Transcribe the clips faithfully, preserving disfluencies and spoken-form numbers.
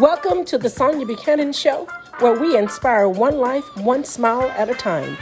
Welcome to the Sonia Buchanan Show, where we inspire one life, one smile at a time.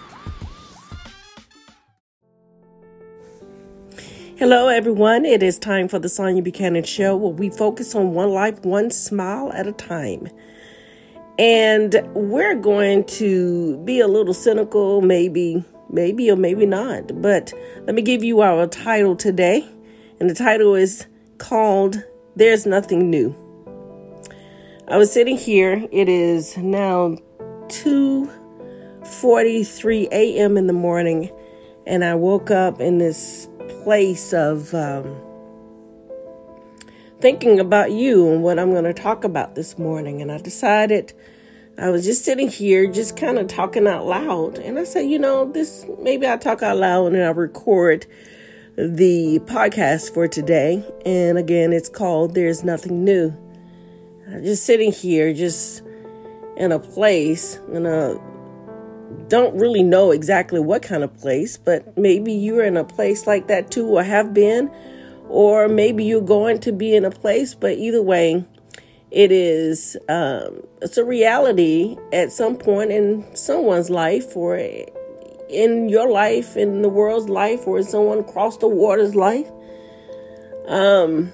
Hello, everyone. It is time for the Sonia Buchanan Show, where we focus on one life, one smile at a time. And we're going to be a little cynical, maybe, maybe, or maybe not. But let me give you our title today. And the title is called There's Nothing New. I was sitting here. It is now two forty-three a.m. in the morning. And I woke up in this place of um, thinking about you and what I'm going to talk about this morning. And I decided I was just sitting here, just kind of talking out loud. And I said, you know, this, maybe I'll talk out loud and I'll record the podcast for today. And again, it's called There's Nothing New. I'm just sitting here, just in a place, and I don't really know exactly what kind of place, but maybe you're in a place like that too, or have been, or maybe you're going to be in a place, but either way, it is, um, it's a reality at some point in someone's life, or in your life, in the world's life, or in someone across the water's life. Um...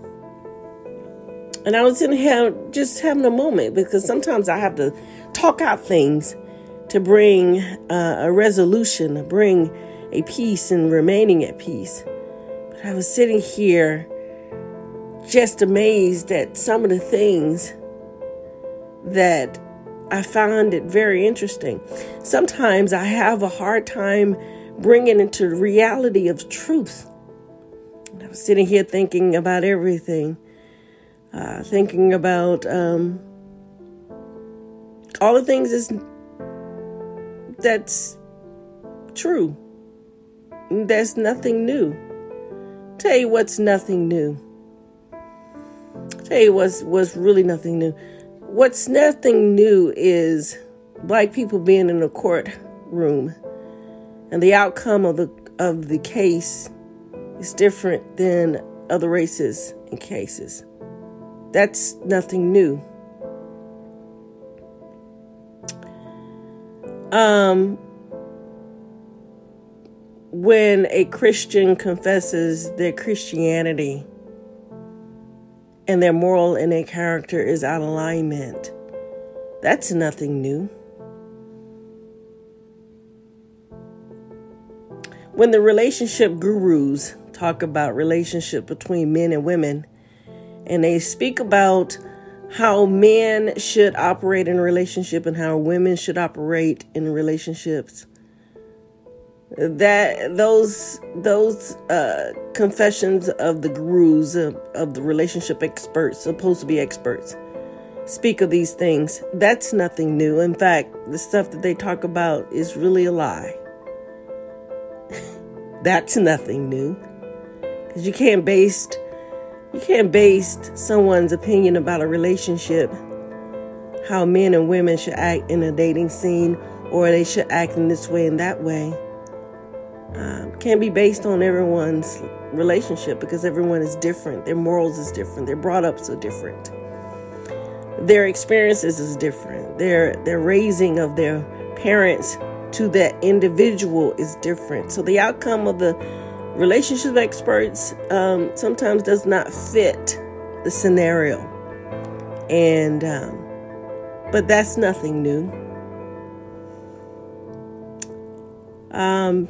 And I was in here just having a moment, because sometimes I have to talk out things to bring uh, a resolution, to bring a peace and remaining at peace. But I was sitting here just amazed at some of the things that I found it very interesting. Sometimes I have a hard time bringing into the reality of truth. And I was sitting here thinking about everything. Uh, thinking about um, all the things is, that's true. There's nothing new. Tell you what's nothing new. Tell you what's, what's really nothing new. What's nothing new is black people being in a courtroom, and the outcome of the of the case is different than other races and cases. That's nothing new. Um, when a Christian confesses their Christianity and their moral and their character is out of alignment, that's nothing new. When the relationship gurus talk about relationship between men and women, and they speak about how men should operate in a relationship and how women should operate in relationships, that those those uh, confessions of the gurus, of, of the relationship experts, supposed to be experts, speak of these things. That's nothing new. In fact, the stuff that they talk about is really a lie. That's nothing new, because you can't base You can't base someone's opinion about a relationship, how men and women should act in a dating scene, or they should act in this way and that way. Um, can't be based on everyone's relationship, because everyone is different. Their morals is different. Their brought ups are different. Their experiences is different. Their their raising of their parents to that individual is different. So the outcome of the relationship experts um, sometimes does not fit the scenario. And, um, but that's nothing new. Um,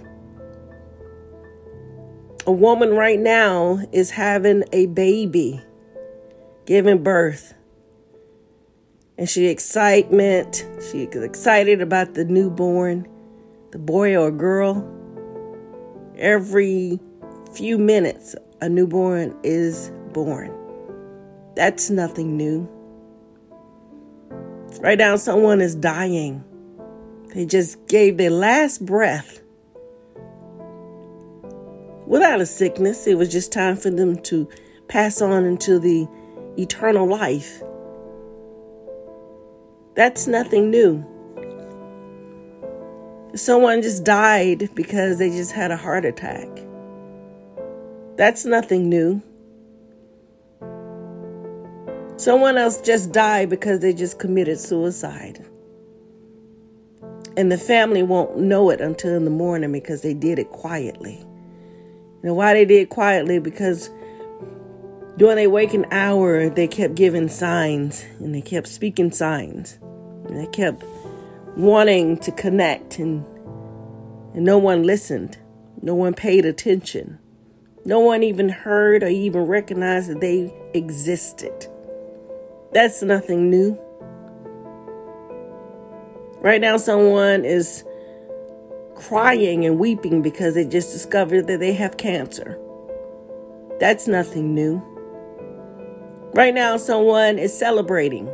a woman right now is having a baby, giving birth. And she excitement, she's excited about the newborn, the boy or girl. Every few minutes, a newborn is born. That's nothing new. Right now, someone is dying. They just gave their last breath without a sickness. It was just time for them to pass on into the eternal life. That's nothing new. Someone just died because they just had a heart attack. That's nothing new. Someone else just died because they just committed suicide. And the family won't know it until in the morning because they did it quietly. You know why they did it quietly? Because during their waking hour, they kept giving signs and they kept speaking signs. And they kept wanting to connect, and, and no one listened. No one paid attention. No one even heard or even recognized that they existed. That's nothing new. Right now, someone is crying and weeping because they just discovered that they have cancer. That's nothing new. Right now, someone is celebrating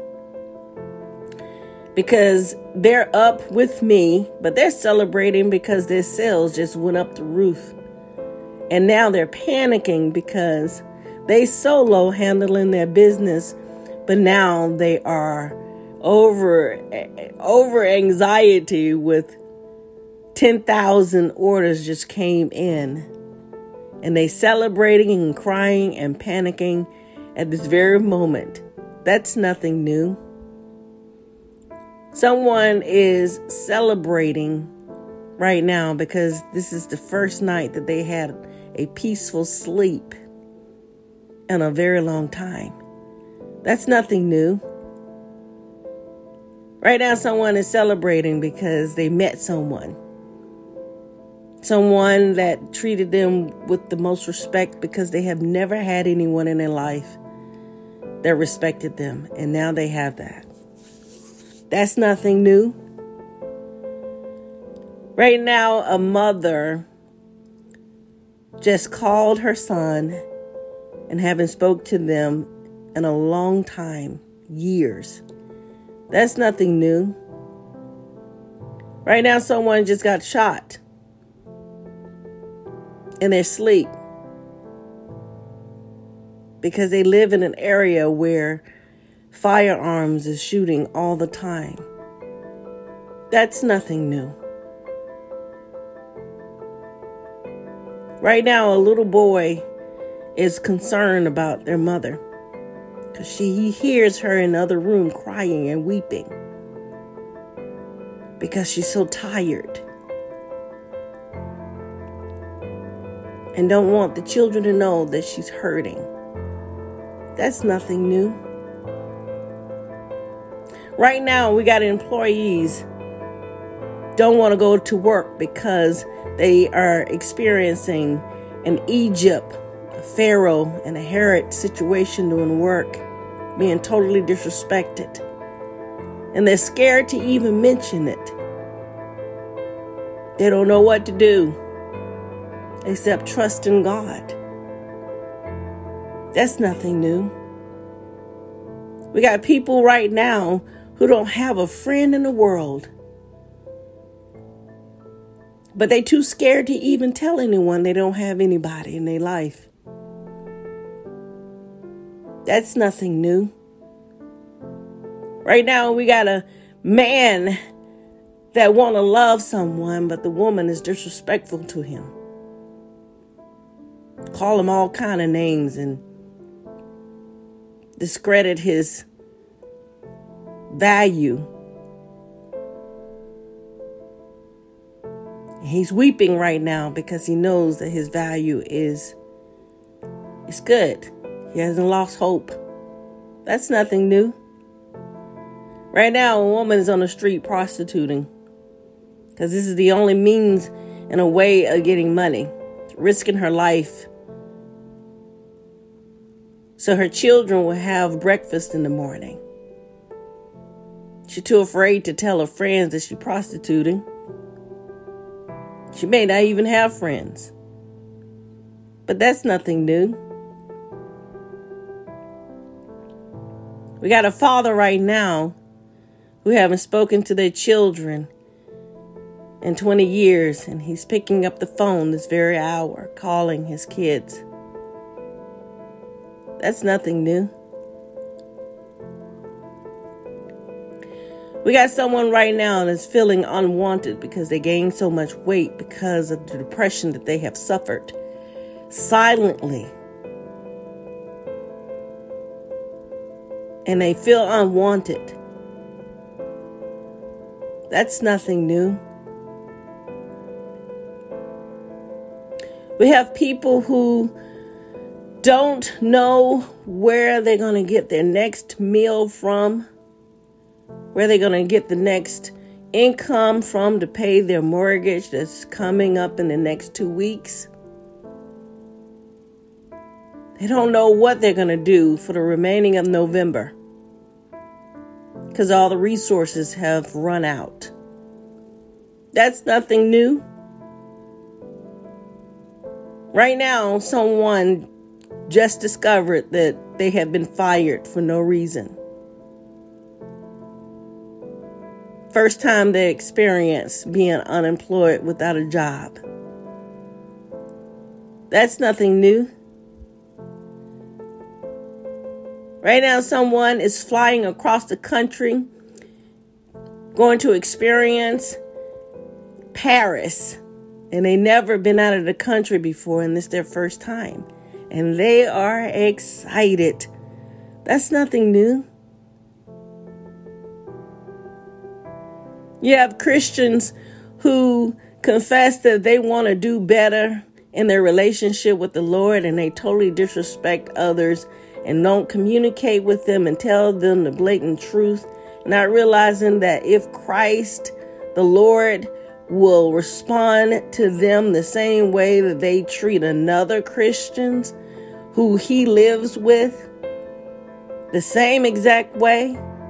because they're up with me, but they're celebrating because their sales just went up the roof. And now they're panicking because they solo handling their business, but now they are over, over anxiety with ten thousand orders just came in. And they celebrating and crying and panicking at this very moment. That's nothing new. Someone is celebrating right now because this is the first night that they had a peaceful sleep in a very long time. That's nothing new. Right now, someone is celebrating because they met someone. Someone that treated them with the most respect because they have never had anyone in their life that respected them. And now they have that. That's nothing new. Right now, a mother just called her son and haven't spoke to them in a long time, years. That's nothing new. Right now, someone just got shot in their sleep because they live in an area where firearms is shooting all the time. That's nothing new. Right now, a little boy is concerned about their mother because she he hears her in the other room crying and weeping because she's so tired and don't want the children to know that she's hurting. That's nothing new. Right now, we got employees don't want to go to work because they are experiencing an Egypt, a Pharaoh, and a Herod situation doing work, being totally disrespected. And they're scared to even mention it. They don't know what to do except trust in God. That's nothing new. We got people right now who don't have a friend in the world. But they too scared to even tell anyone they don't have anybody in their life. That's nothing new. Right now, we got a man that want to love someone, but the woman is disrespectful to him. Call him all kind of names and discredit his value. He's weeping right now because he knows that his value is, is good. He hasn't lost hope. That's nothing new. Right now, a woman is on the street prostituting because this is the only means and a way of getting money, risking her life so her children will have breakfast in the morning. She's too afraid to tell her friends that she's prostituting. She may not even have friends. But that's nothing new. We got a father right now who haven't spoken to their children in twenty years, and he's picking up the phone this very hour, calling his kids. That's nothing new. We got someone right now that's feeling unwanted because they gained so much weight because of the depression that they have suffered silently. and they feel unwanted. That's nothing new. We have people who don't know where they're going to get their next meal from, where they're going to get the next income from to pay their mortgage that's coming up in the next two weeks. They don't know what they're going to do for the remaining of November because all the resources have run out. That's nothing new. Right now, someone just discovered that they have been fired for no reason. First time they experience being unemployed without a job. That's nothing new. Right now, someone is flying across the country, going to experience Paris, and they never been out of the country before, and this is their first time. And they are excited. That's nothing new. You have Christians who confess that they want to do better in their relationship with the Lord, and they totally disrespect others and don't communicate with them and tell them the blatant truth, not realizing that if Christ, the Lord, will respond to them the same way that they treat another Christians who he lives with, the same exact way,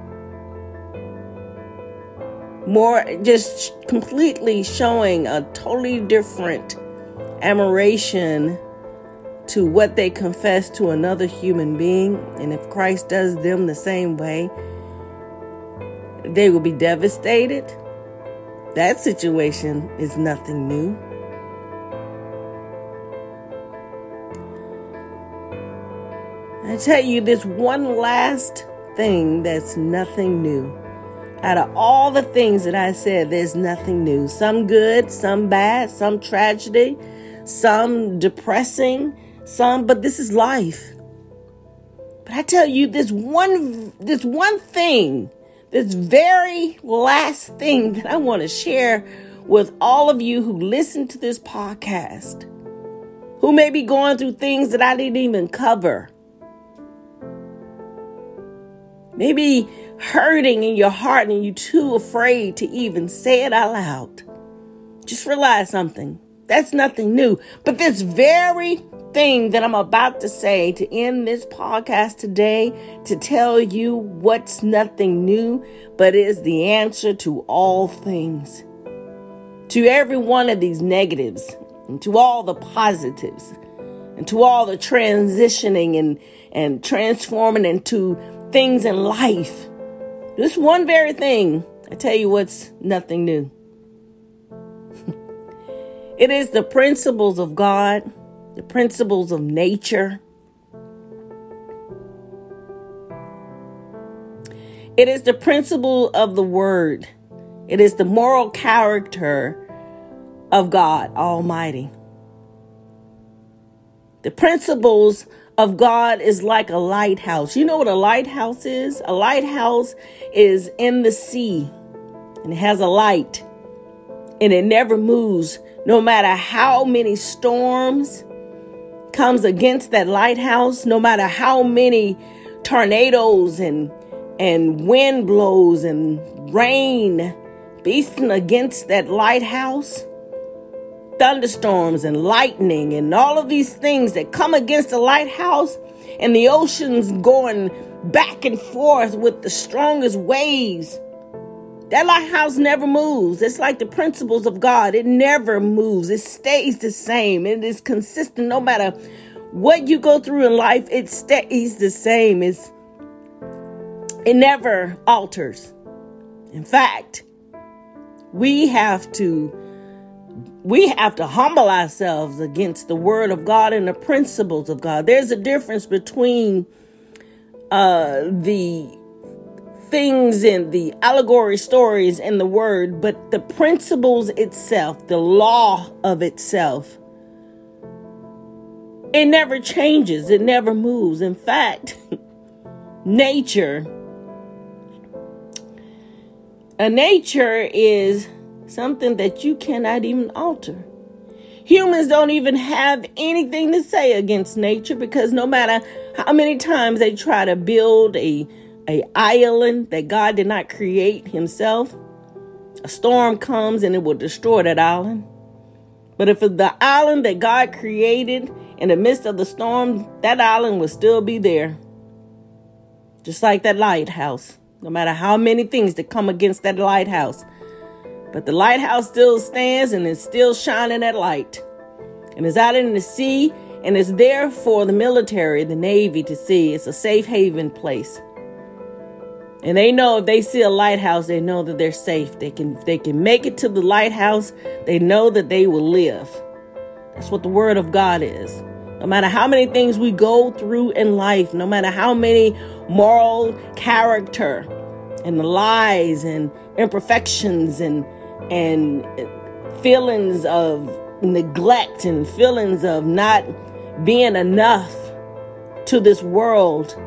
more just completely showing a totally different admiration to what they confess to another human being. And if Christ does them the same way, they will be devastated. That situation is nothing new. I tell you this one last thing that's nothing new. Out of all the things that I said, there's nothing new. Some good, some bad, some tragedy, some depressing, some, but this is life. But I tell you this one, this one thing, this very last thing that I want to share with all of you who listen to this podcast, who may be going through things that I didn't even cover. Maybe hurting in your heart and you're too afraid to even say it out loud. Just realize something. That's nothing new. But this very thing that I'm about to say to end this podcast today, to tell you what's nothing new, but is the answer to all things. To every one of these negatives, and to all the positives, and to all the transitioning and, and transforming into things in life. This one very thing, I tell you what's nothing new. It is the principles of God, the principles of nature. It is the principle of the word. It is the moral character of God Almighty. The principles of God is like a lighthouse. You know what a lighthouse is? A lighthouse is in the sea and it has a light and it never moves. No matter how many storms comes against that lighthouse, no matter how many tornadoes and and wind blows and rain beating against that lighthouse, thunderstorms and lightning and all of these things that come against the lighthouse, and the oceans going back and forth with the strongest waves, that lighthouse never moves. It's like the principles of God. It never moves. It stays the same. It is consistent. No matter what you go through in life, it stays the same. It's, it never alters. In fact, we have to we have to humble ourselves against the word of God and the principles of God. There's a difference between uh, the things in the allegory stories in the word, but the principles itself, the law of itself, it never changes. It never moves. In fact, nature. A nature is something that you cannot even alter. Humans don't even have anything to say against nature, because no matter how many times they try to build a, a island that God did not create himself, a storm comes and it will destroy that island. But if it's the island that God created in the midst of the storm, that island will still be there. Just like that lighthouse. No matter how many things that come against that lighthouse. But the lighthouse still stands and is still shining that light. And it's out in the sea, and it's there for the military, the Navy to see. It's a safe haven place. And they know if they see a lighthouse, they know that they're safe. They can, they can make it to the lighthouse. They know that they will live. That's what the word of God is. No matter how many things we go through in life, no matter how many moral character and the lies and imperfections and and feelings of neglect and feelings of not being enough to this world,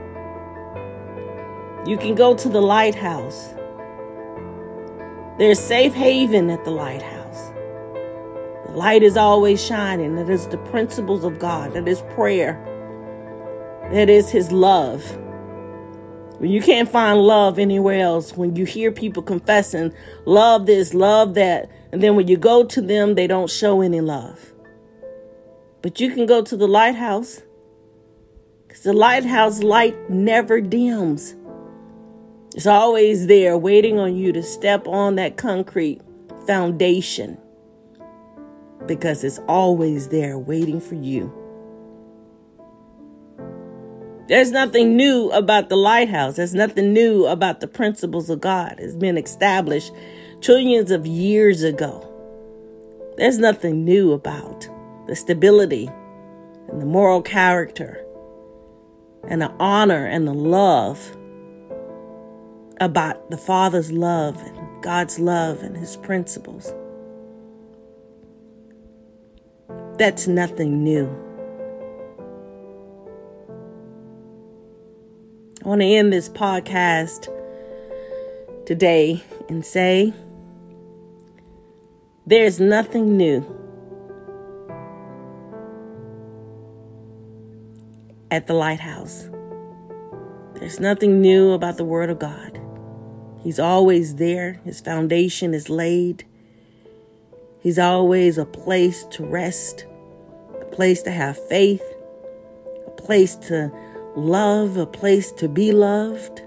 you can go to the lighthouse. There's safe haven at the lighthouse. The light is always shining. That is the principles of God. That is prayer. That is his love. When you can't find love anywhere else, when you hear people confessing, love this, love that, and then when you go to them, they don't show any love. But you can go to the lighthouse, because the lighthouse light never dims. It's always there waiting on you to step on that concrete foundation, because it's always there waiting for you. There's nothing new about the lighthouse. There's nothing new about the principles of God. It's been established trillions of years ago. There's nothing new about the stability and the moral character and the honor and the love about the Father's love and God's love and his principles. That's nothing new. I want to end this podcast today and say, there's nothing new at the lighthouse. There's nothing new about the Word of God. He's always there. His foundation is laid. He's always a place to rest, a place to have faith, a place to love, a place to be loved.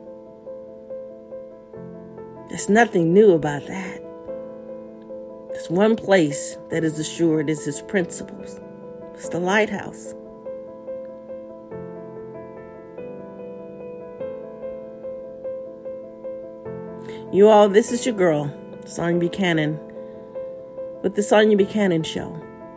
There's nothing new about that. There's one place that is assured, is his principles. It's the lighthouse. You all, this is your girl, Sonia Buchanan, with the Sonia Buchanan Show.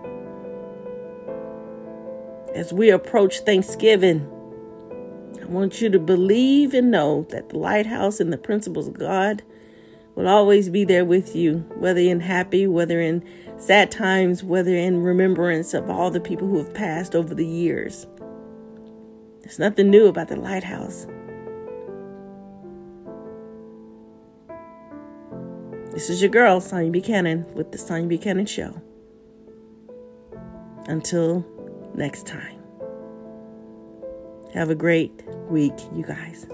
As we approach Thanksgiving, I want you to believe and know that the lighthouse and the principles of God will always be there with you, whether in happy, whether in sad times, whether in remembrance of all the people who have passed over the years. There's nothing new about the lighthouse. This is your girl, Sonia Buchanan, with the Sonia Buchanan Show. Until next time. Have a great week, you guys.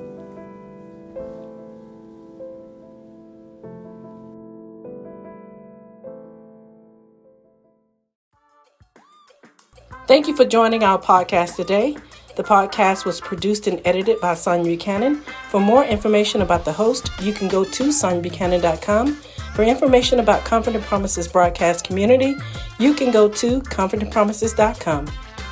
Thank you for joining our podcast today. The podcast was produced and edited by Sonia Buchanan. For more information about the host, you can go to sonia buchanan dot com. For information about Comfort and Promises broadcast community, you can go to comfort and promises dot com.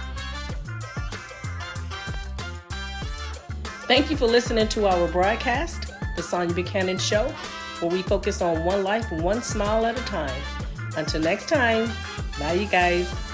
Thank you for listening to our broadcast, The Sonia Buchanan Show, where we focus on one life, one smile at a time. Until next time, bye you guys.